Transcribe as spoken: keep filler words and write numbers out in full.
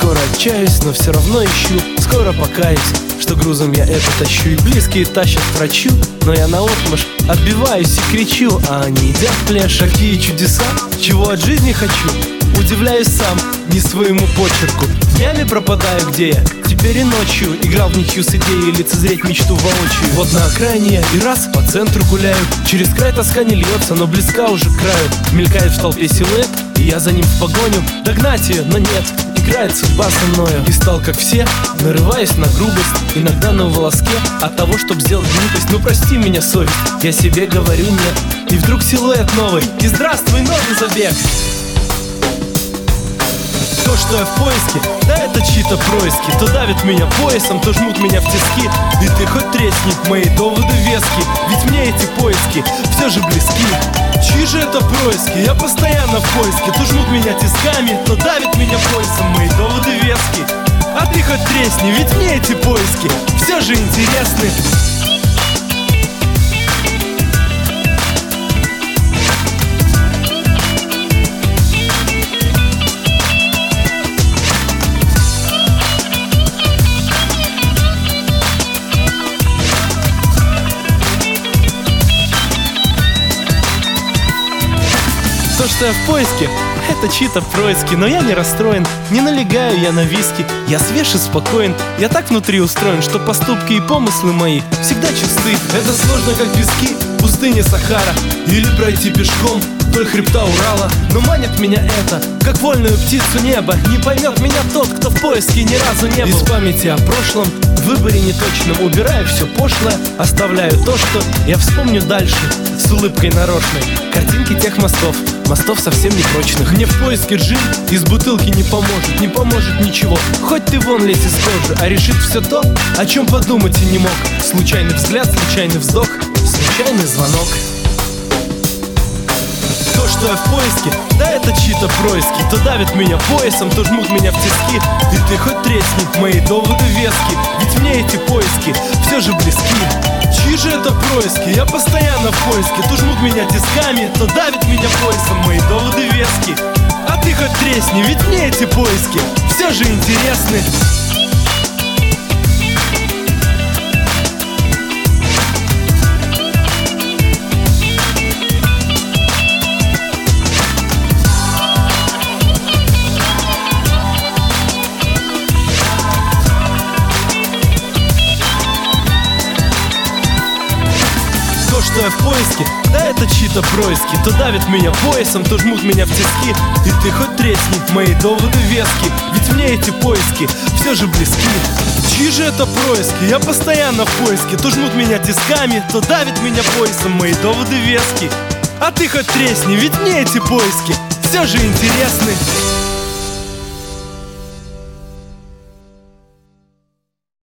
скоро отчаюсь, но все равно ищу. Скоро покаюсь, что грузом я это тащу. И близкие тащат к врачу, но я наотмашь отбиваюсь и кричу. А они едят пляж, какие чудеса, чего от жизни хочу. Удивляюсь сам, не своему почерку. Днями пропадаю, где я, теперь и ночью. Играл в ничью с идеей лицезреть мечту воочию. Вот на окраине я и раз по центру гуляю. Через край тоска не льется, но близка уже к краю. Мелькает в толпе силуэт, и я за ним в погоню. Догнать ее, но нет, играет судьба со мною. И стал как все, нарываясь на грубость, иногда на волоске от того, чтоб сделать глупость. Ну прости меня, совесть, я себе говорю нет. И вдруг силуэт новый, и здравствуй, новый забег. То, что я в поиске, да это чьи-то происки. То давят меня поясом, то жмут меня в тиски. И ты хоть тресни, мои доводы вески, ведь мне эти поиски все же близки. Чьи же это происки? Я постоянно в поиске. То жмут меня тисками, то давят меня поясом, мои доводы вески. А ты хоть тресни, ведь мне эти поиски все же интересны. То, что я в поиске, это чьи-то происки. Но я не расстроен, не налегаю я на виски. Я свеж и спокоен, я так внутри устроен, что поступки и помыслы мои всегда чисты. Это сложно, как пески пустыни Сахара, или пройти пешком вдоль хребта Урала. Но манит меня это, как вольную птицу неба. Не поймет меня тот, кто в поиске ни разу не был. Из памяти о прошлом, в выборе неточном, убираю все пошлое, оставляю то, что я вспомню дальше с улыбкой нарочной. Картинки тех мостов, мостов совсем непрочных. Мне в поиске джин из бутылки не поможет, не поможет ничего. Хоть ты вон лезь из кожи, а решит все то, о чем подумать и не мог. Случайный взгляд, случайный вздох, случайный звонок. То, что я в поиске, да это чьи-то происки. То давят меня поясом, то жмут меня в тиски. И ты хоть тресни, мои доводы вески, ведь мне эти поиски все же близки. Чьи же это происки? Я постоянно в поиске. То жмут меня тисками, то давят меня поясом, мои доводы вески. А ты хоть тресни, ведь мне эти поиски все же интересны. То, что я в поиске, да это чьи-то происки. То давят меня поясом, то жмут меня в тиски. И ты хоть тресни, мои доводы вески, ведь мне эти поиски все же близки. Чьи же это происки? Я постоянно в поиске. То жмут меня тисками, то давят меня поясом, мои доводы вески. А ты хоть тресни, ведь мне эти поиски все же интересны.